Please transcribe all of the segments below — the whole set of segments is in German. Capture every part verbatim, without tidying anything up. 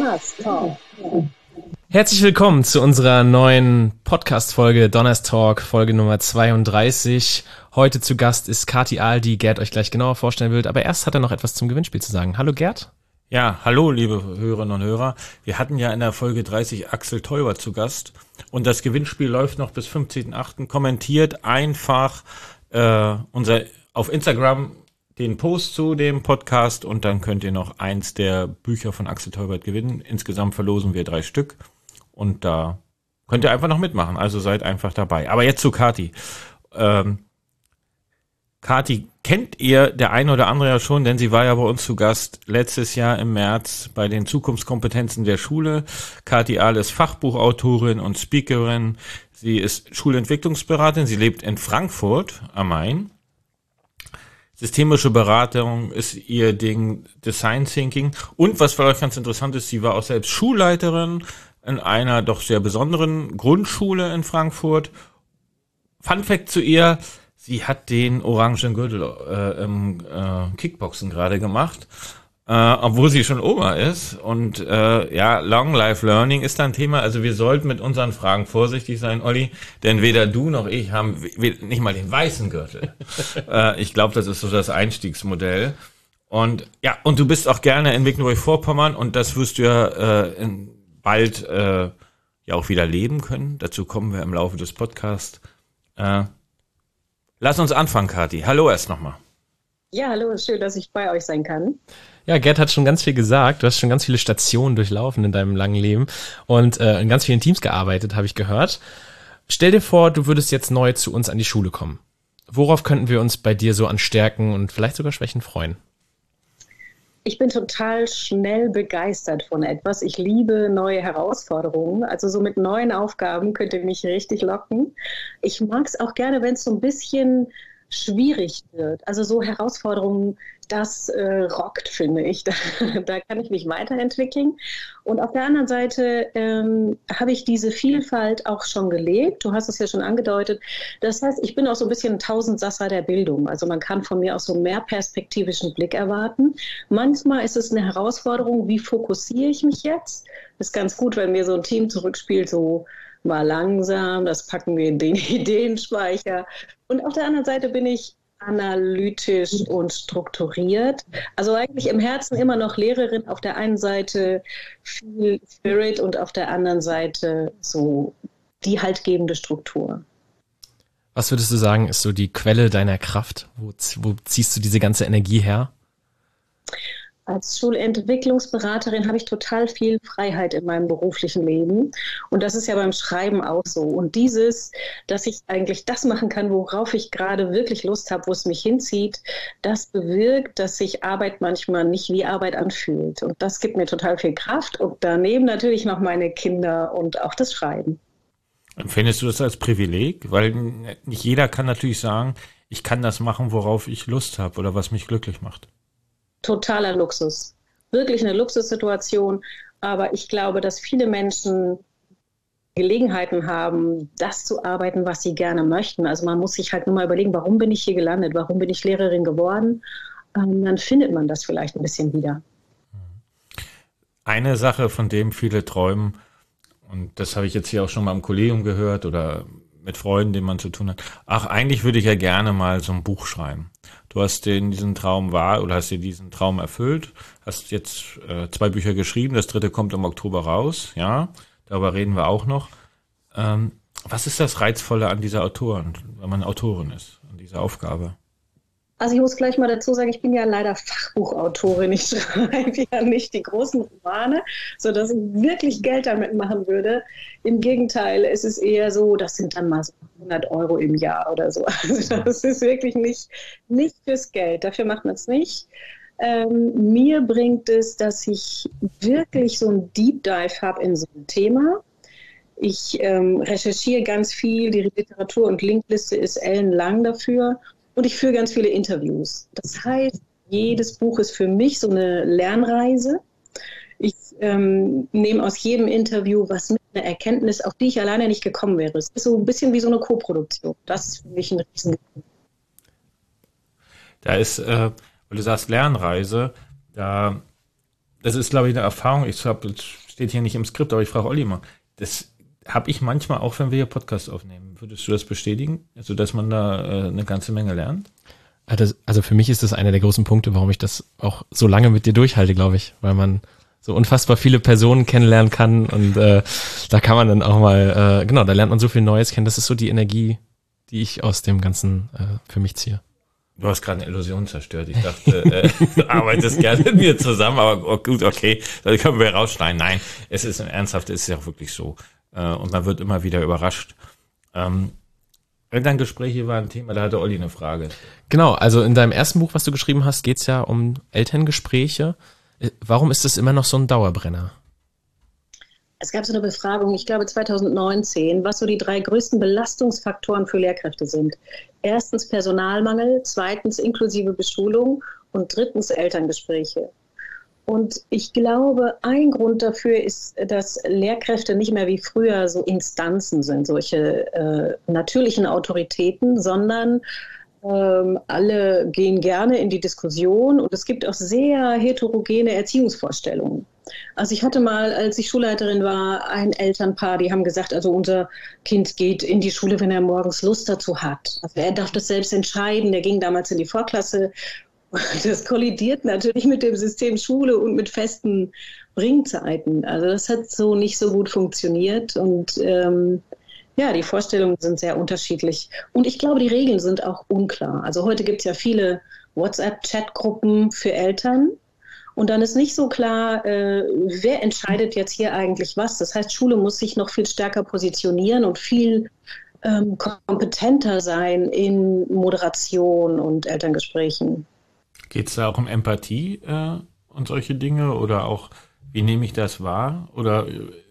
Donners Talk. Herzlich willkommen zu unserer neuen Podcast-Folge Donners Talk, Folge Nummer zweiunddreißig. Heute zu Gast ist Kati Ahl, die Gerd euch gleich genauer vorstellen will. Aber erst hat er noch etwas zum Gewinnspiel zu sagen. Hallo Gerd. Ja, hallo liebe Hörerinnen und Hörer. Wir hatten ja in der Folge dreißig Axel Teuber zu Gast und das Gewinnspiel läuft noch bis fünfzehnten achten Kommentiert einfach äh, unser auf Instagram den Post zu dem Podcast und dann könnt ihr noch eins der Bücher von Axel Teubert gewinnen. Insgesamt verlosen wir drei Stück und da könnt ihr einfach noch mitmachen. Also seid einfach dabei. Aber jetzt zu Kati. Ähm, Kati kennt ihr der eine oder andere ja schon, denn sie war ja bei uns zu Gast letztes Jahr im März bei den Zukunftskompetenzen der Schule. Kati Ahl ist Fachbuchautorin und Speakerin. Sie ist Schulentwicklungsberaterin. Sie lebt in Frankfurt am Main. Systemische Beratung ist ihr Ding, Design Thinking. Und was für euch ganz interessant ist, sie war auch selbst Schulleiterin in einer doch sehr besonderen Grundschule in Frankfurt. Fun Fact zu ihr: Sie hat den orangen Gürtel äh, im äh, Kickboxen gerade gemacht, äh, obwohl sie schon Oma ist. Und äh, ja, Long Life Learning ist da ein Thema. Also wir sollten mit unseren Fragen vorsichtig sein, Olli, denn weder du noch ich haben nicht mal den weißen Gürtel. äh, ich glaube, das ist so das Einstiegsmodell. Und ja, und du bist auch gerne in Mecklenburg-Vorpommern und das wirst du ja äh, in, bald äh, ja auch wieder leben können. Dazu kommen wir im Laufe des Podcasts. Äh, Lass uns anfangen, Kati. Hallo erst nochmal. Ja, hallo, schön, dass ich bei euch sein kann. Ja, Gerd hat schon ganz viel gesagt. Du hast schon ganz viele Stationen durchlaufen in deinem langen Leben und äh, in ganz vielen Teams gearbeitet, habe ich gehört. Stell dir vor, du würdest jetzt neu zu uns an die Schule kommen. Worauf könnten wir uns bei dir so an Stärken und vielleicht sogar Schwächen freuen? Ich bin total schnell begeistert von etwas. Ich liebe neue Herausforderungen. Also so mit neuen Aufgaben könnt ihr mich richtig locken. Ich mag es auch gerne, wenn es so ein bisschen schwierig wird. Also so Herausforderungen, das äh, rockt, finde ich. Da, da kann ich mich weiterentwickeln. Und auf der anderen Seite ähm, habe ich diese Vielfalt auch schon gelebt. Du hast es ja schon angedeutet. Das heißt, ich bin auch so ein bisschen ein Tausendsasser der Bildung. Also man kann von mir auch so einen mehrperspektivischen Blick erwarten. Manchmal ist es eine Herausforderung, wie fokussiere ich mich jetzt? Das ist ganz gut, wenn mir so ein Team zurückspielt, so mal langsam, das packen wir in den Ideenspeicher. Und auf der anderen Seite bin ich analytisch und strukturiert. Also eigentlich im Herzen immer noch Lehrerin, auf der einen Seite viel Spirit und auf der anderen Seite so die haltgebende Struktur. Was würdest du sagen, ist so die Quelle deiner Kraft? Wo, wo ziehst du diese ganze Energie her? Als Schulentwicklungsberaterin habe ich total viel Freiheit in meinem beruflichen Leben. Und das ist ja beim Schreiben auch so. Und dieses, dass ich eigentlich das machen kann, worauf ich gerade wirklich Lust habe, wo es mich hinzieht, das bewirkt, dass sich Arbeit manchmal nicht wie Arbeit anfühlt. Und das gibt mir total viel Kraft. Und daneben natürlich noch meine Kinder und auch das Schreiben. Empfindest du das als Privileg? Weil nicht jeder kann natürlich sagen, ich kann das machen, worauf ich Lust habe oder was mich glücklich macht. Totaler Luxus. Wirklich eine Luxussituation. Aber ich glaube, dass viele Menschen Gelegenheiten haben, das zu arbeiten, was sie gerne möchten. Also man muss sich halt nur mal überlegen, warum bin ich hier gelandet? Warum bin ich Lehrerin geworden? Ähm, dann findet man das vielleicht ein bisschen wieder. Eine Sache, von dem viele träumen, und das habe ich jetzt hier auch schon mal im Kollegium gehört oder mit Freunden, denen man zu tun hat. Ach, eigentlich würde ich ja gerne mal so ein Buch schreiben. Du hast den, diesen Traum wahr oder hast dir diesen Traum erfüllt, hast jetzt äh, zwei Bücher geschrieben, das dritte kommt im Oktober raus, ja, darüber reden wir auch noch. Ähm, was ist das Reizvolle an dieser Autorin, wenn man Autorin ist, an dieser Aufgabe? Also ich muss gleich mal dazu sagen, ich bin ja leider Fachbuchautorin. Ich schreibe ja nicht die großen Romane, sodass ich wirklich Geld damit machen würde. Im Gegenteil, es ist eher so, das sind dann mal so hundert Euro im Jahr oder so. Also das ist wirklich nicht, nicht fürs Geld. Dafür macht man es nicht. Ähm, mir bringt es, dass ich wirklich so ein Deep Dive habe in so ein Thema. Ich ähm, recherchiere ganz viel. Die Literatur- und Linkliste ist ellenlang dafür. Und ich führe ganz viele Interviews. Das heißt, jedes Buch ist für mich so eine Lernreise. Ich ähm, nehme aus jedem Interview was mit, eine Erkenntnis, auf die ich alleine nicht gekommen wäre. Es ist so ein bisschen wie so eine Koproduktion. Das ist für mich ein Riesengewinn. Da ist, äh, weil du sagst Lernreise, da das ist, glaube ich, eine Erfahrung. Ich habe, das steht hier nicht im Skript, aber ich frage Olli mal. Das habe ich manchmal auch, wenn wir hier Podcasts aufnehmen. Würdest du das bestätigen? Also, dass man da äh, eine ganze Menge lernt? Also, also für mich ist das einer der großen Punkte, warum ich das auch so lange mit dir durchhalte, glaube ich, weil man so unfassbar viele Personen kennenlernen kann und äh, da kann man dann auch mal, äh, genau, da lernt man so viel Neues kennen. Das ist so die Energie, die ich aus dem Ganzen äh, für mich ziehe. Du hast gerade eine Illusion zerstört. Ich dachte, äh, du arbeitest gerne mit mir zusammen, aber oh, gut, okay, dann können wir rausschneiden. Nein, es ist ernsthaft, es ist ja auch wirklich so. Äh, und man wird immer wieder überrascht. Ähm, Elterngespräche war ein Thema, da hatte Olli eine Frage. Genau, also in deinem ersten Buch, was du geschrieben hast, geht's ja um Elterngespräche. Warum ist das immer noch so ein Dauerbrenner? Es gab so eine Befragung, ich glaube zwanzig neunzehn, was so die drei größten Belastungsfaktoren für Lehrkräfte sind. Erstens Personalmangel, zweitens inklusive Beschulung und drittens Elterngespräche. Und ich glaube, ein Grund dafür ist, dass Lehrkräfte nicht mehr wie früher so Instanzen sind, solche äh, natürlichen Autoritäten, sondern ähm, alle gehen gerne in die Diskussion und es gibt auch sehr heterogene Erziehungsvorstellungen. Also ich hatte mal, als ich Schulleiterin war, ein Elternpaar, die haben gesagt, also unser Kind geht in die Schule, wenn er morgens Lust dazu hat. Also er darf das selbst entscheiden, der ging damals in die Vorklasse. Das kollidiert natürlich mit dem System Schule und mit festen Bringzeiten. Also das hat so nicht so gut funktioniert und ähm, ja, die Vorstellungen sind sehr unterschiedlich. Und ich glaube, die Regeln sind auch unklar. Also heute gibt es ja viele WhatsApp-Chatgruppen für Eltern. Und dann ist nicht so klar, äh, wer entscheidet jetzt hier eigentlich was. Das heißt, Schule muss sich noch viel stärker positionieren und viel ähm, kompetenter sein in Moderation und Elterngesprächen. Geht es da auch um Empathie äh, und solche Dinge? Oder auch, wie nehme ich das wahr? Oder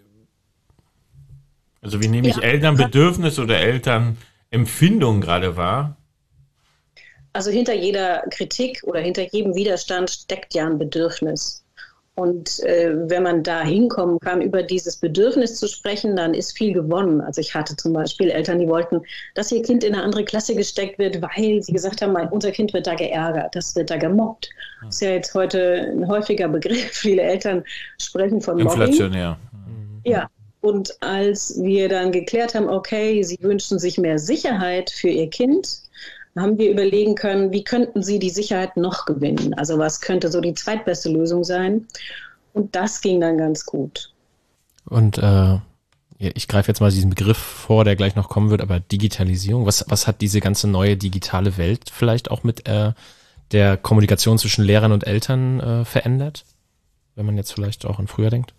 also wie nehme ich ja. Elternbedürfnis oder Elternempfindung gerade wahr? Also hinter jeder Kritik oder hinter jedem Widerstand steckt ja ein Bedürfnis. Und äh, wenn man da hinkommen kann, über dieses Bedürfnis zu sprechen, dann ist viel gewonnen. Also ich hatte zum Beispiel Eltern, die wollten, dass ihr Kind in eine andere Klasse gesteckt wird, weil sie gesagt haben, unser Kind wird da geärgert, das wird da gemobbt. Das ist ja jetzt heute ein häufiger Begriff. Viele Eltern sprechen von Mobbing. Inflationär. Ja. Und als wir dann geklärt haben, okay, sie wünschen sich mehr Sicherheit für ihr Kind, haben wir überlegen können, wie könnten sie die Sicherheit noch gewinnen? Also was könnte so die zweitbeste Lösung sein? Und das ging dann ganz gut. Und äh, ich greife jetzt mal diesen Begriff vor, der gleich noch kommen wird, aber Digitalisierung, was, was hat diese ganze neue digitale Welt vielleicht auch mit äh, der Kommunikation zwischen Lehrern und Eltern äh, verändert? Wenn man jetzt vielleicht auch an früher denkt?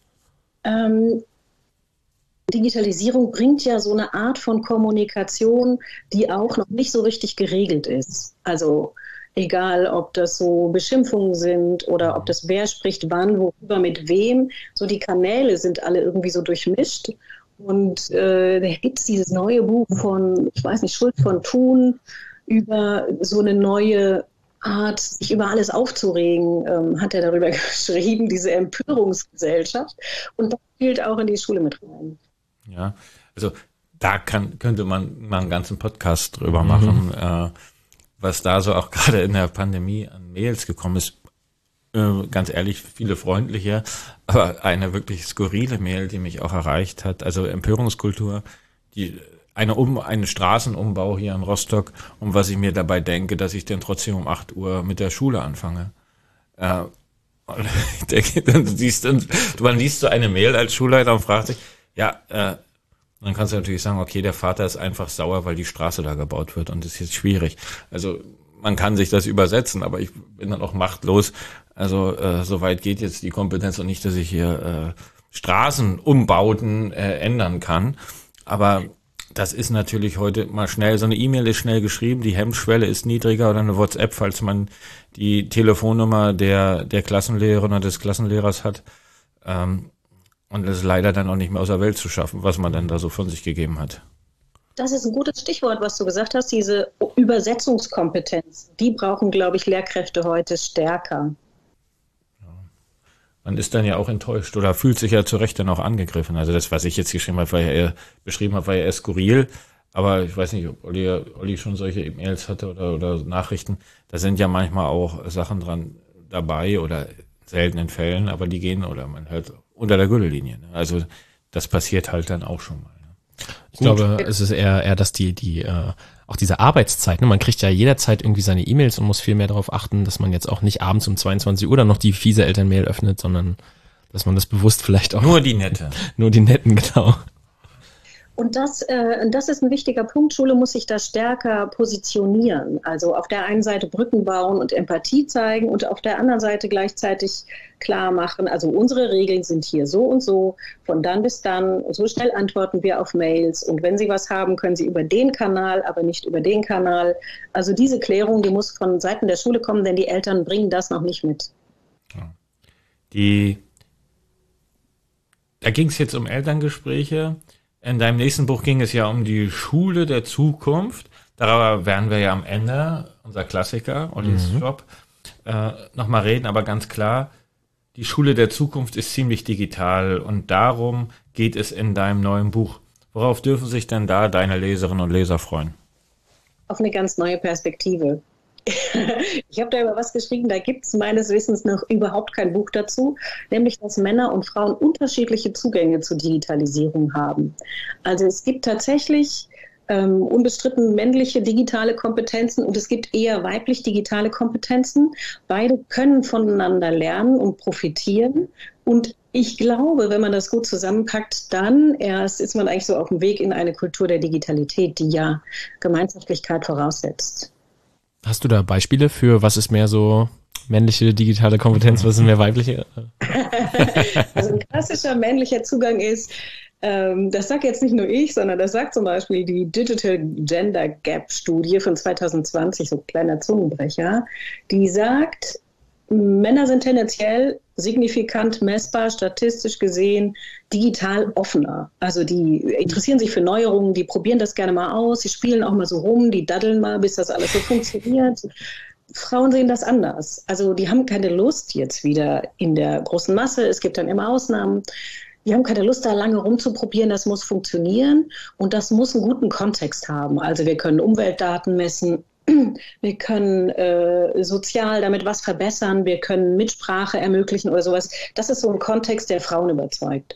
Ähm, Digitalisierung bringt ja so eine Art von Kommunikation, die auch noch nicht so richtig geregelt ist. Also egal, ob das so Beschimpfungen sind oder ob das wer spricht wann, worüber, mit wem. So die Kanäle sind alle irgendwie so durchmischt. Und äh, da gibt es dieses neue Buch von, ich weiß nicht, Schulz von Thun über so eine neue Art, sich über alles aufzuregen, ähm, hat er darüber geschrieben, diese Empörungsgesellschaft. Und das spielt auch in die Schule mit rein. Ja, also da kann, könnte man mal einen ganzen Podcast drüber machen, mhm. äh, was da so auch gerade in der Pandemie an Mails gekommen ist. Äh, ganz ehrlich, viele freundliche, aber eine wirklich skurrile Mail, die mich auch erreicht hat. Also Empörungskultur, die eine um einen Straßenumbau hier in Rostock, um was ich mir dabei denke, dass ich denn trotzdem um acht Uhr mit der Schule anfange. Äh, und ich denke, dann siehst du, man liest so eine Mail als Schulleiter und fragt sich, ja, äh, dann kannst du natürlich sagen, okay, der Vater ist einfach sauer, weil die Straße da gebaut wird und das ist jetzt schwierig. Also man kann sich das übersetzen, aber ich bin dann auch machtlos. Also äh, so weit geht jetzt die Kompetenz und nicht, dass ich hier äh, Straßenumbauten äh, ändern kann. Aber das ist natürlich heute mal schnell, so eine E-Mail ist schnell geschrieben, die Hemmschwelle ist niedriger oder eine WhatsApp, falls man die Telefonnummer der der Klassenlehrerin oder des Klassenlehrers hat. Ähm, Und es ist leider dann auch nicht mehr aus der Welt zu schaffen, was man dann da so von sich gegeben hat. Das ist ein gutes Stichwort, was du gesagt hast, diese Übersetzungskompetenz. Die brauchen, glaube ich, Lehrkräfte heute stärker. Ja. Man ist dann ja auch enttäuscht oder fühlt sich ja zu Recht dann auch angegriffen. Also das, was ich jetzt geschrieben habe, war ja eher, beschrieben habe, war ja eher skurril. Aber ich weiß nicht, ob Olli, Olli schon solche E-Mails hatte oder, oder Nachrichten. Da sind ja manchmal auch Sachen dran dabei oder seltenen Fällen, aber die gehen, oder man hört unter der Gürtellinie. Ne? Also das passiert halt dann auch schon mal. Ne? Ich Gut. glaube, es ist eher, eher, dass die, die, äh, auch diese Arbeitszeit, ne? Man kriegt ja jederzeit irgendwie seine E-Mails und muss viel mehr darauf achten, dass man jetzt auch nicht abends um zweiundzwanzig Uhr dann noch die fiese Elternmail öffnet, sondern dass man das bewusst vielleicht auch... Nur die nette. Nur die netten, genau. Und das, äh, das ist ein wichtiger Punkt. Schule muss sich da stärker positionieren. Also auf der einen Seite Brücken bauen und Empathie zeigen und auf der anderen Seite gleichzeitig klar machen, also unsere Regeln sind hier so und so, von dann bis dann, so schnell antworten wir auf Mails und wenn Sie was haben, können Sie über den Kanal, aber nicht über den Kanal. Also diese Klärung, die muss von Seiten der Schule kommen, denn die Eltern bringen das noch nicht mit. Die, da ging es jetzt um Elterngespräche. In deinem nächsten Buch ging es ja um die Schule der Zukunft. Darüber werden wir ja am Ende, unser Klassiker, Ollis mhm. Job, äh, nochmal reden. Aber ganz klar, die Schule der Zukunft ist ziemlich digital und darum geht es in deinem neuen Buch. Worauf dürfen sich denn da deine Leserinnen und Leser freuen? Auf eine ganz neue Perspektive. Ich habe da über was geschrieben, da gibt es meines Wissens noch überhaupt kein Buch dazu, nämlich dass Männer und Frauen unterschiedliche Zugänge zur Digitalisierung haben. Also es gibt tatsächlich ähm, unbestritten männliche digitale Kompetenzen und es gibt eher weiblich digitale Kompetenzen. Beide können voneinander lernen und profitieren. Und ich glaube, wenn man das gut zusammenpackt, dann erst ist man eigentlich so auf dem Weg in eine Kultur der Digitalität, die ja Gemeinschaftlichkeit voraussetzt. Hast du da Beispiele für, was ist mehr so männliche digitale Kompetenz, was ist mehr weibliche? Also ein klassischer männlicher Zugang ist, ähm, das sagt jetzt nicht nur ich, sondern das sagt zum Beispiel die Digital Gender Gap Studie von zwanzig zwanzig, so ein kleiner Zungenbrecher, die sagt, Männer sind tendenziell signifikant messbar, statistisch gesehen, digital offener. Also die interessieren sich für Neuerungen, die probieren das gerne mal aus, die spielen auch mal so rum, die daddeln mal, bis das alles so funktioniert. Frauen sehen das anders. Also die haben keine Lust jetzt wieder in der großen Masse, es gibt dann immer Ausnahmen. Die haben keine Lust, da lange rumzuprobieren, das muss funktionieren und das muss einen guten Kontext haben. Also wir können Umweltdaten messen, wir können äh, sozial damit was verbessern, wir können Mitsprache ermöglichen oder sowas. Das ist so ein Kontext, der Frauen überzeugt.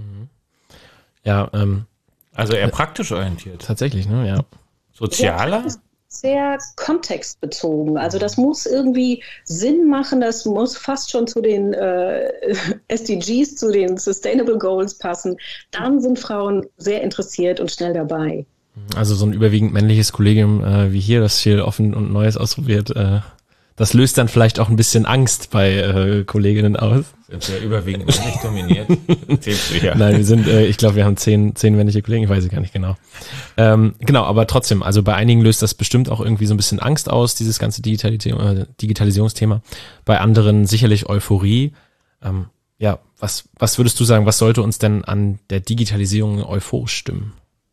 Ja, ähm, also eher praktisch orientiert. Tatsächlich, ne? Ja. Sozialer? Ja, sehr kontextbezogen. Also das muss irgendwie Sinn machen, das muss fast schon zu den äh, S D Gs, zu den Sustainable Goals passen. Dann sind Frauen sehr interessiert und schnell dabei. Also so ein überwiegend männliches Kollegium äh, wie hier, das viel offen und Neues ausprobiert, äh, das löst dann vielleicht auch ein bisschen Angst bei äh, Kolleginnen aus. Sind wir überwiegend männlich dominiert? Ja. Nein, wir sind, äh, ich glaube, wir haben zehn, zehn männliche Kollegen, ich weiß es gar nicht genau. Ähm, genau, aber trotzdem, also bei einigen löst das bestimmt auch irgendwie so ein bisschen Angst aus, dieses ganze Digitalis- äh, Digitalisierungsthema. Bei anderen sicherlich Euphorie. Ähm, ja, was, was würdest du sagen, was sollte uns denn an der Digitalisierung euphorisch stimmen?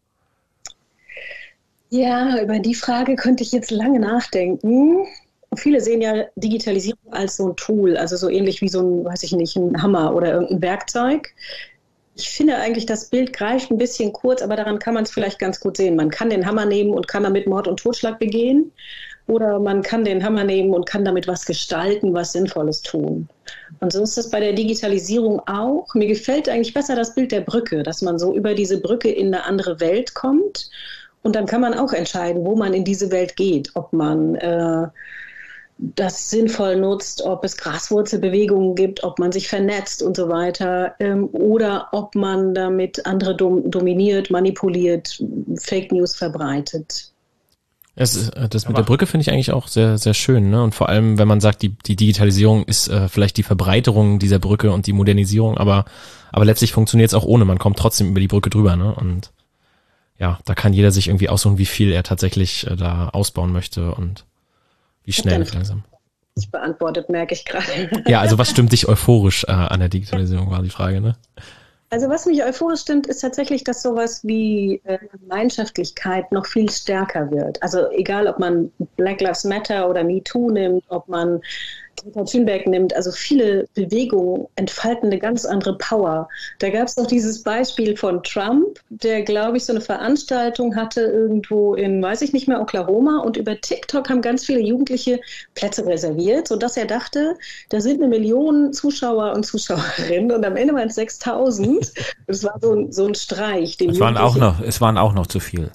Ja, über die Frage könnte ich jetzt lange nachdenken. Viele sehen ja Digitalisierung als so ein Tool, also so ähnlich wie so ein, weiß ich nicht, ein Hammer oder irgendein Werkzeug. Ich finde eigentlich, das Bild greift ein bisschen kurz, aber daran kann man es vielleicht ganz gut sehen. Man kann den Hammer nehmen und kann damit Mord und Totschlag begehen oder man kann den Hammer nehmen und kann damit was gestalten, was Sinnvolles tun. Und so ist das bei der Digitalisierung auch. Mir gefällt eigentlich besser das Bild der Brücke, dass man so über diese Brücke in eine andere Welt kommt. Und dann kann man auch entscheiden, wo man in diese Welt geht, ob man äh, das sinnvoll nutzt, ob es Graswurzelbewegungen gibt, ob man sich vernetzt und so weiter ähm, oder ob man damit andere dom- dominiert, manipuliert, Fake News verbreitet. Es ist, das mit der Brücke finde ich eigentlich auch sehr, sehr schön, ne? Und vor allem, wenn man sagt, die, die Digitalisierung ist äh, vielleicht die Verbreiterung dieser Brücke und die Modernisierung, aber, aber letztlich funktioniert es auch ohne, man kommt trotzdem über die Brücke drüber, ne? Und ja, da kann jeder sich irgendwie aussuchen, wie viel er tatsächlich äh, da ausbauen möchte und wie schnell und langsam. Ich beantwortet, merke ich gerade. Ja, also was stimmt dich euphorisch äh, an der Digitalisierung, war die Frage, ne? Also was mich euphorisch stimmt, ist tatsächlich, dass sowas wie äh, Gemeinschaftlichkeit noch viel stärker wird. Also egal, ob man Black Lives Matter oder MeToo nimmt, ob man Greta Thunberg nimmt, also viele Bewegungen entfalten eine ganz andere Power. Da gab es noch dieses Beispiel von Trump, der, glaube ich, so eine Veranstaltung hatte irgendwo in, weiß ich nicht mehr, Oklahoma, und über TikTok haben ganz viele Jugendliche Plätze reserviert, sodass er dachte, da sind eine Million Zuschauer und Zuschauerinnen und am Ende waren es sechstausend. Das war so ein, so ein Streich. Den es, waren auch noch, es waren auch noch zu viel.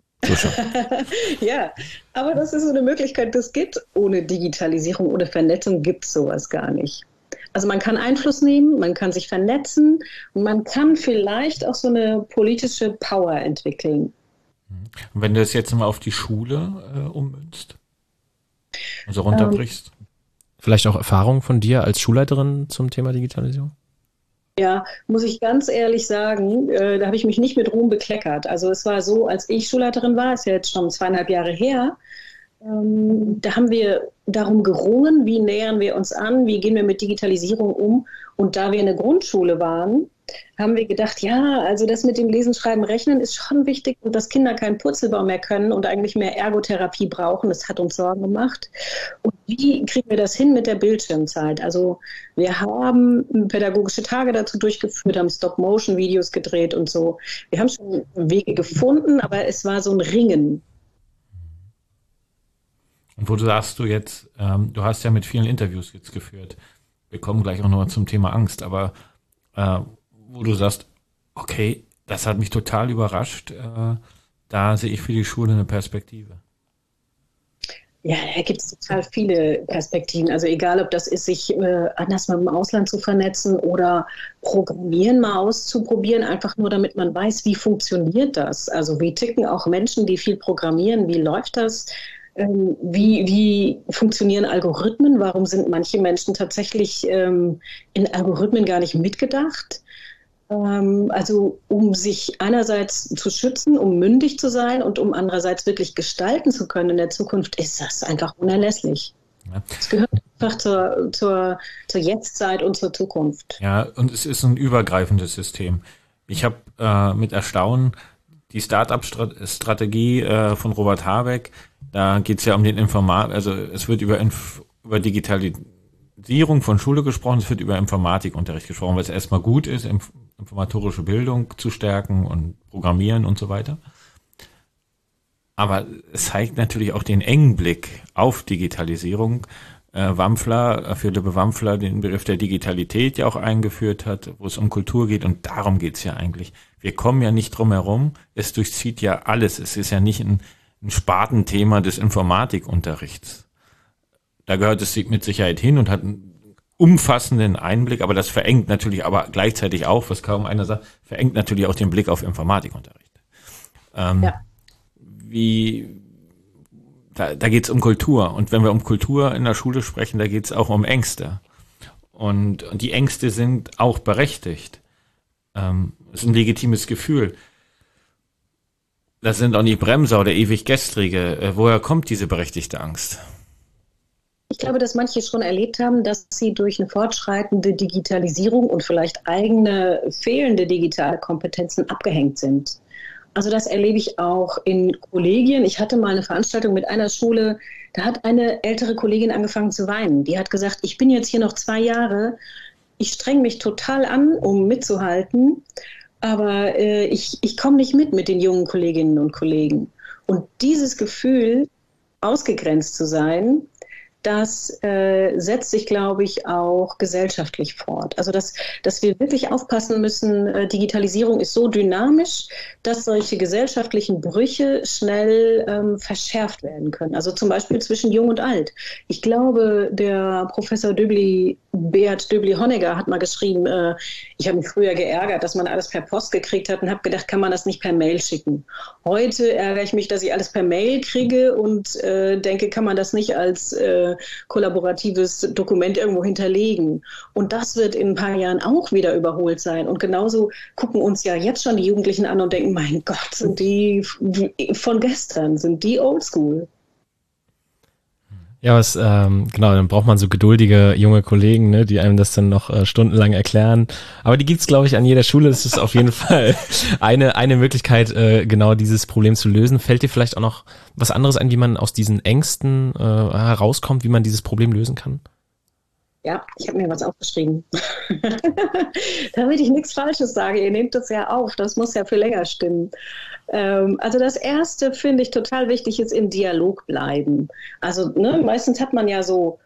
Ja, aber das ist so eine Möglichkeit, das geht ohne Digitalisierung, ohne Vernetzung gibt es sowas gar nicht. Also man kann Einfluss nehmen, man kann sich vernetzen und man kann vielleicht auch so eine politische Power entwickeln. Und wenn du das jetzt mal auf die Schule äh, ummünzt, also runterbrichst? Ähm, Vielleicht auch Erfahrungen von dir als Schulleiterin zum Thema Digitalisierung? Ja, muss ich ganz ehrlich sagen, äh, da habe ich mich nicht mit Ruhm bekleckert. Also es war so, als ich Schulleiterin war, ist ja jetzt schon zweieinhalb Jahre her, ähm, da haben wir darum gerungen, wie nähern wir uns an, wie gehen wir mit Digitalisierung um. Und da wir eine Grundschule waren, haben wir gedacht, ja, also das mit dem Lesen, Schreiben, Rechnen ist schon wichtig und dass Kinder keinen Purzelbaum mehr können und eigentlich mehr Ergotherapie brauchen. Das hat uns Sorgen gemacht. Und wie kriegen wir das hin mit der Bildschirmzeit? Also wir haben pädagogische Tage dazu durchgeführt, haben Stop-Motion-Videos gedreht und so. Wir haben schon Wege gefunden, aber es war so ein Ringen. Und wo du sagst du jetzt, ähm, du hast ja mit vielen Interviews jetzt geführt. Wir kommen gleich auch nochmal zum Thema Angst, aber äh, wo du sagst, okay, das hat mich total überrascht, äh, da sehe ich für die Schule eine Perspektive. Ja, da gibt es total viele Perspektiven. Also egal, ob das ist, sich äh, anders mit dem Ausland zu vernetzen oder Programmieren mal auszuprobieren, einfach nur damit man weiß, wie funktioniert das. Also wie ticken auch Menschen, die viel programmieren, wie läuft das? Ähm, wie, wie funktionieren Algorithmen? Warum sind manche Menschen tatsächlich ähm, in Algorithmen gar nicht mitgedacht? Ähm, also um sich einerseits zu schützen, um mündig zu sein und um andererseits wirklich gestalten zu können in der Zukunft, ist das einfach unerlässlich. Ja. Das gehört einfach zur, zur, zur Jetztzeit und zur Zukunft. Ja, und es ist ein übergreifendes System. Ich habe äh, mit Erstaunen die Start-up-Strategie äh, von Robert Habeck, da geht es ja um den Informat, also es wird über, Inf- über Digitalisierung von Schule gesprochen, es wird über Informatikunterricht gesprochen, weil es erstmal gut ist, inf- informatorische Bildung zu stärken und Programmieren und so weiter. Aber es zeigt natürlich auch den engen Blick auf Digitalisierung. Äh, Wampfler, Philippe Wampfler, den Begriff der Digitalität ja auch eingeführt hat, wo es um Kultur geht, und darum geht's ja eigentlich. Wir kommen ja nicht drum herum, es durchzieht ja alles. Es ist ja nicht ein, ein Spartenthema des Informatikunterrichts. Da gehört es mit Sicherheit hin und hat einen umfassenden Einblick, aber das verengt natürlich aber gleichzeitig auch, was kaum einer sagt, verengt natürlich auch den Blick auf Informatikunterricht. Ähm, ja. Wie, da, da geht es um Kultur, und wenn wir um Kultur in der Schule sprechen, da geht es auch um Ängste. Und, und die Ängste sind auch berechtigt. Ähm, das ist ein legitimes Gefühl. Das sind auch nicht Bremser oder ewig Gestrige. Äh, woher kommt diese berechtigte Angst? Ich glaube, dass manche schon erlebt haben, dass sie durch eine fortschreitende Digitalisierung und vielleicht eigene fehlende digitale Kompetenzen abgehängt sind. Also das erlebe ich auch in Kollegien. Ich hatte mal eine Veranstaltung mit einer Schule, da hat eine ältere Kollegin angefangen zu weinen. Die hat gesagt, ich bin jetzt hier noch zwei Jahre, ich streng mich total an, um mitzuhalten, aber äh, ich, ich komme nicht mit mit den jungen Kolleginnen und Kollegen. Und dieses Gefühl, ausgegrenzt zu sein, das äh, setzt sich, glaube ich, auch gesellschaftlich fort. Also, dass, dass wir wirklich aufpassen müssen, äh, Digitalisierung ist so dynamisch, dass solche gesellschaftlichen Brüche schnell ähm, verschärft werden können. Also zum Beispiel zwischen Jung und Alt. Ich glaube, der Professor Döbli, Beat Döbli-Honegger hat mal geschrieben, äh, ich habe mich früher geärgert, dass man alles per Post gekriegt hat und habe gedacht, kann man das nicht per Mail schicken. Heute ärgere ich mich, dass ich alles per Mail kriege und äh, denke, kann man das nicht als äh, kollaboratives Dokument irgendwo hinterlegen. Und das wird in ein paar Jahren auch wieder überholt sein. Und genauso gucken uns ja jetzt schon die Jugendlichen an und denken, mein Gott, sind die von gestern, sind die oldschool. Ja, was, ähm, genau, dann braucht man so geduldige junge Kollegen, ne, die einem das dann noch äh, stundenlang erklären. Aber die gibt's, glaube ich, an jeder Schule. Das ist auf jeden Fall eine eine Möglichkeit, äh, genau dieses Problem zu lösen. Fällt dir vielleicht auch noch was anderes ein, wie man aus diesen Ängsten äh, herauskommt, wie man dieses Problem lösen kann? Ja, ich habe mir was aufgeschrieben. Damit ich nichts Falsches sage, ihr nehmt das ja auf, das muss ja für länger stimmen. Ähm, also das Erste finde ich total wichtig, ist im Dialog bleiben. Also ne, meistens hat man ja so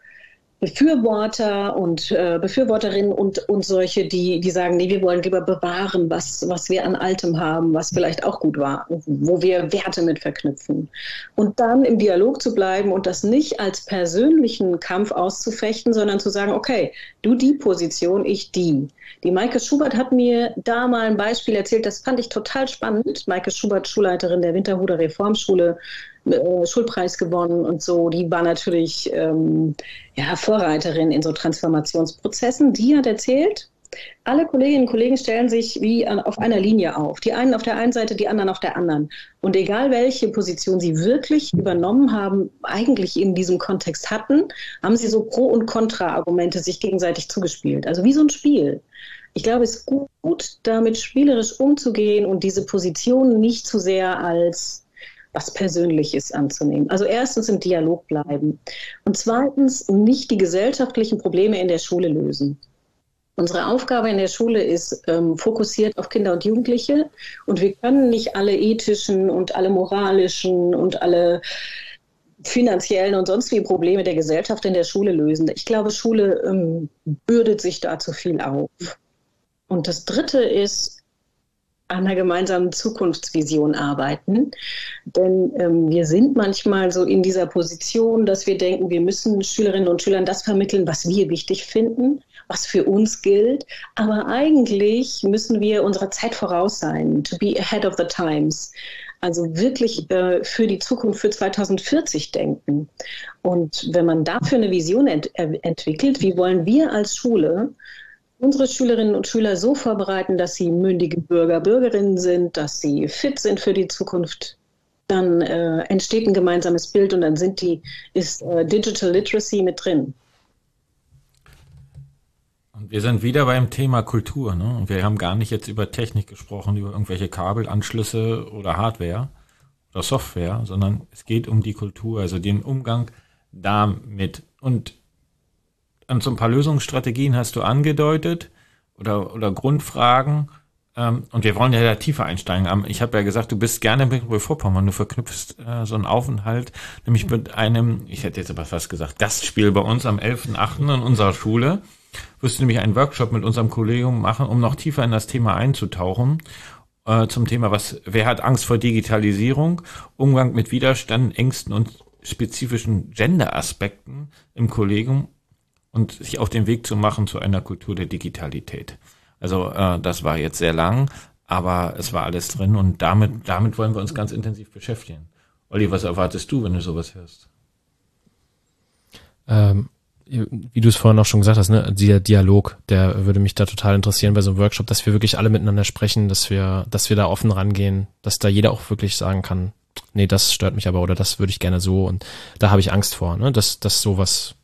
Befürworter und äh, Befürworterinnen und, und solche, die, die sagen, nee, wir wollen lieber bewahren, was, was wir an Altem haben, was vielleicht auch gut war, wo wir Werte mit verknüpfen. Und dann im Dialog zu bleiben und das nicht als persönlichen Kampf auszufechten, sondern zu sagen, okay, du die Position, ich die. Die Maike Schubert hat mir da mal ein Beispiel erzählt, das fand ich total spannend. Maike Schubert, Schulleiterin der Winterhuder Reformschule, äh, Schulpreis gewonnen und so. Die war natürlich ähm, ja, Vorreiterin in so Transformationsprozessen. Die hat erzählt, alle Kolleginnen und Kollegen stellen sich wie an, auf einer Linie auf. Die einen auf der einen Seite, die anderen auf der anderen. Und egal welche Position sie wirklich übernommen haben, eigentlich in diesem Kontext hatten, haben sie so Pro- und Kontra-Argumente sich gegenseitig zugespielt. Also wie so ein Spiel. Ich glaube, es ist gut, damit spielerisch umzugehen und diese Position nicht zu sehr als was Persönliches anzunehmen. Also erstens im Dialog bleiben und zweitens nicht die gesellschaftlichen Probleme in der Schule lösen. Unsere Aufgabe in der Schule ist ähm, fokussiert auf Kinder und Jugendliche und wir können nicht alle ethischen und alle moralischen und alle finanziellen und sonst wie Probleme der Gesellschaft in der Schule lösen. Ich glaube, Schule ähm, bürdet sich da zu viel auf. Und das Dritte ist, an einer gemeinsamen Zukunftsvision arbeiten. Denn ähm, wir sind manchmal so in dieser Position, dass wir denken, wir müssen Schülerinnen und Schülern das vermitteln, was wir wichtig finden, was für uns gilt. Aber eigentlich müssen wir unserer Zeit voraus sein, to be ahead of the times. Also wirklich äh, für die Zukunft, für zweitausendvierzig denken. Und wenn man dafür eine Vision ent- entwickelt, wie wollen wir als Schule unsere Schülerinnen und Schüler so vorbereiten, dass sie mündige Bürger, Bürgerinnen sind, dass sie fit sind für die Zukunft, dann äh, entsteht ein gemeinsames Bild und dann sind die, ist äh, Digital Literacy mit drin. Und wir sind wieder beim Thema Kultur, ne? Und wir haben gar nicht jetzt über Technik gesprochen, über irgendwelche Kabelanschlüsse oder Hardware oder Software, sondern es geht um die Kultur, also den Umgang damit. Und und so ein paar Lösungsstrategien hast du angedeutet oder, oder Grundfragen. Ähm, und wir wollen ja da tiefer einsteigen. Ich habe ja gesagt, du bist gerne in Mecklenburg-Vorpommern. Du verknüpfst äh, so einen Aufenthalt, nämlich mit einem, ich hätte jetzt aber fast gesagt, Gastspiel bei uns am elften achten in unserer Schule. Wirst du nämlich einen Workshop mit unserem Kollegium machen, um noch tiefer in das Thema einzutauchen. Äh, zum Thema, was, wer hat Angst vor Digitalisierung, Umgang mit Widerstand, Ängsten und spezifischen Gender-Aspekten im Kollegium und sich auf den Weg zu machen zu einer Kultur der Digitalität. Also äh, das war jetzt sehr lang, aber es war alles drin und damit damit wollen wir uns ganz intensiv beschäftigen. Olli, was erwartest du, wenn du sowas hörst? Ähm, wie du es vorhin auch schon gesagt hast, ne, der Dialog, der würde mich da total interessieren bei so einem Workshop, dass wir wirklich alle miteinander sprechen, dass wir, dass wir da offen rangehen, dass da jeder auch wirklich sagen kann, nee, das stört mich aber oder das würde ich gerne so und da habe ich Angst vor, ne, dass, dass sowas.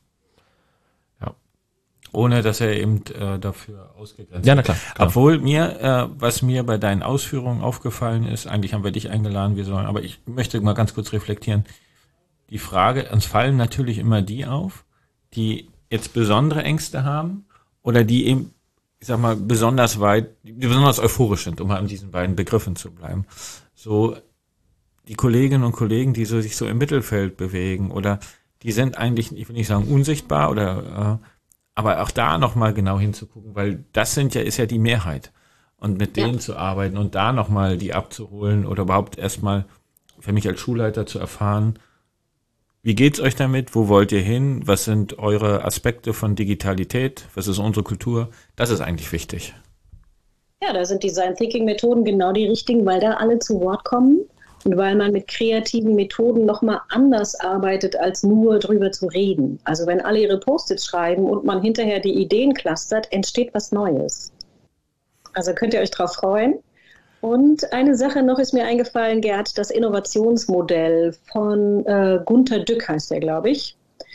Ohne, dass er eben äh, dafür ausgegrenzt wird. Ja, na klar. klar. Obwohl mir, äh, was mir bei deinen Ausführungen aufgefallen ist, eigentlich haben wir dich eingeladen, wir sollen, aber ich möchte mal ganz kurz reflektieren. Die Frage, uns fallen natürlich immer die auf, die jetzt besondere Ängste haben oder die eben, ich sag mal, besonders weit, die besonders euphorisch sind, um mal in diesen beiden Begriffen zu bleiben. So die Kolleginnen und Kollegen, die so sich so im Mittelfeld bewegen oder die sind eigentlich, ich will nicht sagen unsichtbar oder äh, aber auch da nochmal genau hinzugucken, weil das sind ja, ist ja die Mehrheit. Und mit denen ja. zu arbeiten und da nochmal die abzuholen oder überhaupt erstmal für mich als Schulleiter zu erfahren, wie geht's euch damit? Wo wollt ihr hin? Was sind eure Aspekte von Digitalität? Was ist unsere Kultur? Das ist eigentlich wichtig. Ja, da sind Design Thinking Methoden genau die richtigen, weil da alle zu Wort kommen. Und weil man mit kreativen Methoden nochmal anders arbeitet, als nur drüber zu reden. Also wenn alle ihre Post-its schreiben und man hinterher die Ideen clustert, entsteht was Neues. Also könnt ihr euch drauf freuen. Und eine Sache noch ist mir eingefallen, Gerd, das Innovationsmodell von äh, Gunter Dück heißt der, glaube ich.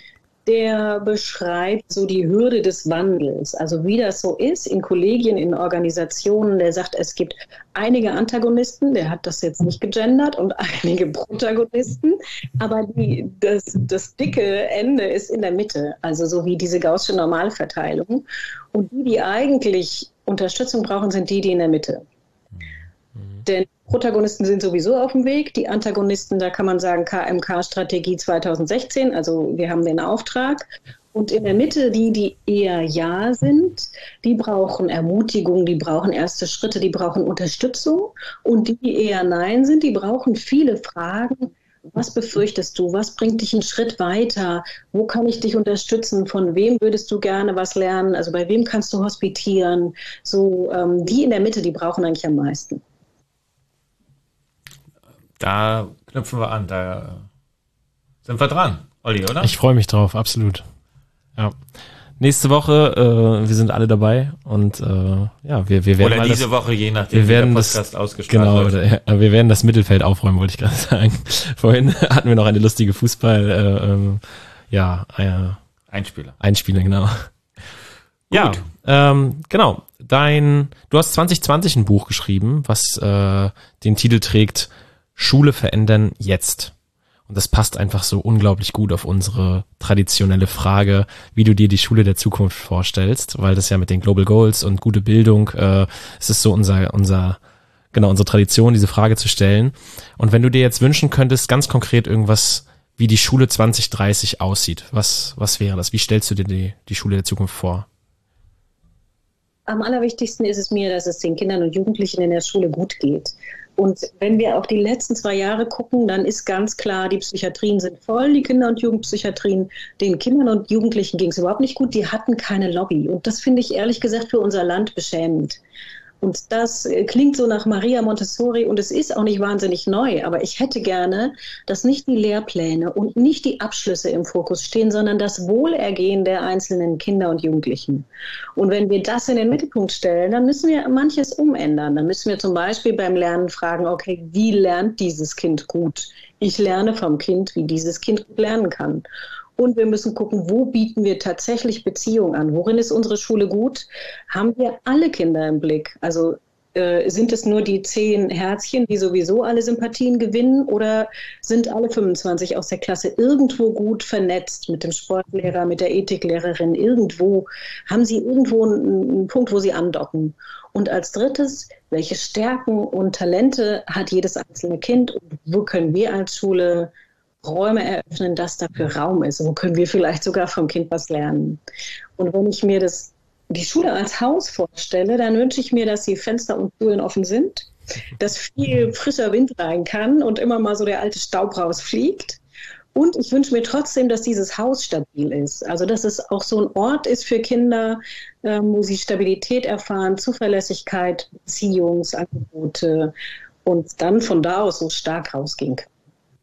der beschreibt so die Hürde des Wandels, also wie das so ist in Kollegien, in Organisationen. Der sagt, es gibt einige Antagonisten, der hat das jetzt nicht gegendert, und einige Protagonisten, aber die, das, das dicke Ende ist in der Mitte, also so wie diese gaußsche Normalverteilung. Und die, die eigentlich Unterstützung brauchen, sind die, die in der Mitte. Mhm. Denn Protagonisten sind sowieso auf dem Weg. Die Antagonisten, da kann man sagen, K M K-Strategie zweitausendsechzehn, also wir haben den Auftrag. Und in der Mitte, die, die eher Ja sind, die brauchen Ermutigung, die brauchen erste Schritte, die brauchen Unterstützung. Und die, die eher Nein sind, die brauchen viele Fragen. Was befürchtest du? Was bringt dich einen Schritt weiter? Wo kann ich dich unterstützen? Von wem würdest du gerne was lernen? Also bei wem kannst du hospitieren? So, ähm, die in der Mitte, die brauchen eigentlich am meisten. Da knüpfen wir an, da sind wir dran, Olli, oder? Ich freue mich drauf, absolut. Ja. Nächste Woche, äh, wir sind alle dabei und äh, ja, wir, wir werden Oder diese das, Woche, je nachdem, wir werden wie der Podcast das, ausgestrahlt genau, wird. Genau, wir werden das Mittelfeld aufräumen, wollte ich gerade sagen. Vorhin hatten wir noch eine lustige Fußball, äh, ähm, ja, äh, Einspieler. Einspieler, genau. Ja, ähm, genau. Dein, du hast zwanzig zwanzig ein Buch geschrieben, was äh, den Titel trägt Schule verändern jetzt. Und das passt einfach so unglaublich gut auf unsere traditionelle Frage, wie du dir die Schule der Zukunft vorstellst, weil das ja mit den Global Goals und gute Bildung, äh, es ist so unser, unser, genau, unsere Tradition, diese Frage zu stellen. Und wenn du dir jetzt wünschen könntest, ganz konkret irgendwas, wie die Schule zwanzig dreißig aussieht, was, was wäre das? Wie stellst du dir die, die Schule der Zukunft vor? Am allerwichtigsten ist es mir, dass es den Kindern und Jugendlichen in der Schule gut geht. Und wenn wir auf die letzten zwei Jahre gucken, dann ist ganz klar, die Psychiatrien sind voll, die Kinder- und Jugendpsychiatrien. Den Kindern und Jugendlichen ging es überhaupt nicht gut, die hatten keine Lobby. Und das finde ich ehrlich gesagt für unser Land beschämend. Und das klingt so nach Maria Montessori und es ist auch nicht wahnsinnig neu, aber ich hätte gerne, dass nicht die Lehrpläne und nicht die Abschlüsse im Fokus stehen, sondern das Wohlergehen der einzelnen Kinder und Jugendlichen. Und wenn wir das in den Mittelpunkt stellen, dann müssen wir manches umändern. Dann müssen wir zum Beispiel beim Lernen fragen, okay, wie lernt dieses Kind gut? Ich lerne vom Kind, wie dieses Kind gut lernen kann. Und wir müssen gucken, wo bieten wir tatsächlich Beziehung an? Worin ist unsere Schule gut? Haben wir alle Kinder im Blick? Also äh, sind es nur die zehn Herzchen, die sowieso alle Sympathien gewinnen? Oder sind alle fünfundzwanzig aus der Klasse irgendwo gut vernetzt mit dem Sportlehrer, mit der Ethiklehrerin? Irgendwo haben sie irgendwo einen, einen Punkt, wo sie andocken? Und als drittes, welche Stärken und Talente hat jedes einzelne Kind? Und wo können wir als Schule Räume eröffnen, dass dafür Raum ist? Wo können wir vielleicht sogar vom Kind was lernen? Und wenn ich mir das, die Schule als Haus vorstelle, dann wünsche ich mir, dass die Fenster und Türen offen sind, dass viel frischer Wind rein kann und immer mal so der alte Staub rausfliegt. Und ich wünsche mir trotzdem, dass dieses Haus stabil ist. Also dass es auch so ein Ort ist für Kinder, ähm, wo sie Stabilität erfahren, Zuverlässigkeit, Beziehungsangebote und dann von da aus so stark rausgehen können.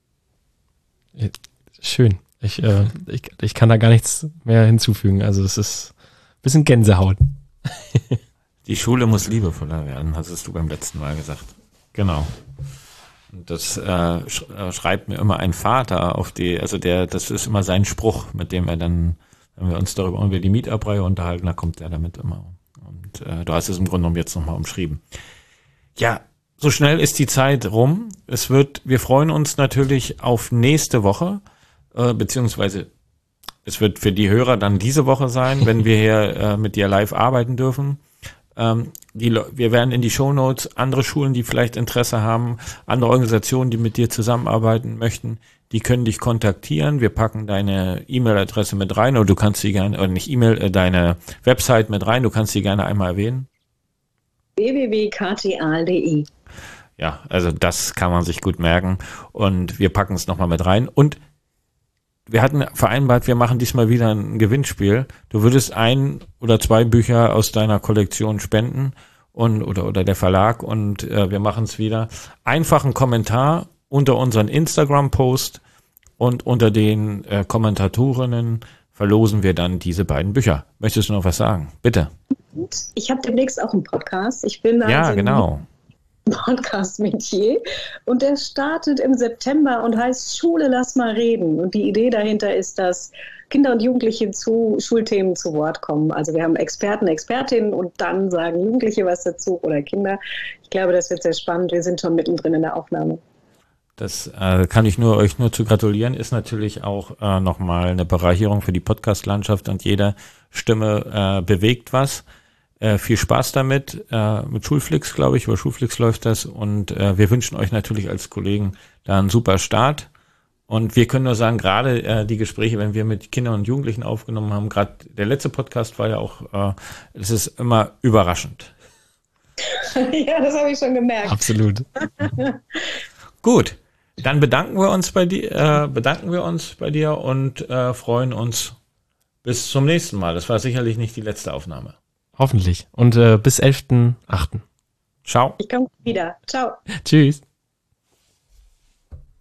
Schön. Ich, äh, ich, ich kann da gar nichts mehr hinzufügen. Also es ist ein bisschen Gänsehaut. Die Schule muss liebevoller werden, hast du beim letzten Mal gesagt. Genau. Und das äh, sch äh, schreibt mir immer ein Vater auf die, also der, das ist immer sein Spruch, mit dem er dann, wenn wir uns darüber über die Mietabreihe unterhalten, da kommt er damit immer. Und äh, du hast es im Grunde genommen jetzt nochmal umschrieben. Ja, so schnell ist die Zeit rum. Es wird, wir freuen uns natürlich auf nächste Woche, äh, beziehungsweise es wird für die Hörer dann diese Woche sein, wenn wir hier äh, mit dir live arbeiten dürfen. Ähm, die, wir werden in die Shownotes andere Schulen, die vielleicht Interesse haben, andere Organisationen, die mit dir zusammenarbeiten möchten, die können dich kontaktieren. Wir packen deine E-Mail-Adresse mit rein oder du kannst sie gerne, oder nicht E-Mail, äh, deine Website mit rein, du kannst sie gerne einmal erwähnen. w w w punkt k t a punkt d e Ja, also das kann man sich gut merken und wir packen es nochmal mit rein. Und wir hatten vereinbart, wir machen diesmal wieder ein Gewinnspiel. Du würdest ein oder zwei Bücher aus deiner Kollektion spenden und oder oder der Verlag und äh, wir machen es wieder. Einfach einen Kommentar unter unseren Instagram-Post und unter den äh, Kommentatorinnen verlosen wir dann diese beiden Bücher. Möchtest du noch was sagen? Bitte. Ich habe demnächst auch einen Podcast. Ich bin ja, also genau. Podcast-Metier. Und der startet im September und heißt Schule, lass mal reden. Und die Idee dahinter ist, dass Kinder und Jugendliche zu Schulthemen zu Wort kommen. Also wir haben Experten, Expertinnen und dann sagen Jugendliche was dazu oder Kinder. Ich glaube, das wird sehr spannend. Wir sind schon mittendrin in der Aufnahme. Das äh, kann ich nur euch nur zu gratulieren. Ist natürlich auch äh, nochmal eine Bereicherung für die Podcast-Landschaft und jede Stimme äh, bewegt was. Äh, viel Spaß damit, äh, mit Schulflix, glaube ich, über Schulflix läuft das und äh, wir wünschen euch natürlich als Kollegen da einen super Start und wir können nur sagen, gerade äh, die Gespräche, wenn wir mit Kindern und Jugendlichen aufgenommen haben, gerade der letzte Podcast war ja auch, äh, es ist immer überraschend. Ja, das habe ich schon gemerkt. Absolut. Gut, dann bedanken wir uns bei dir, äh, bedanken wir uns bei dir und äh, freuen uns bis zum nächsten Mal. Das war sicherlich nicht die letzte Aufnahme. Hoffentlich. Und äh, bis elften achten Ciao. Ich komme wieder. Ciao. Tschüss.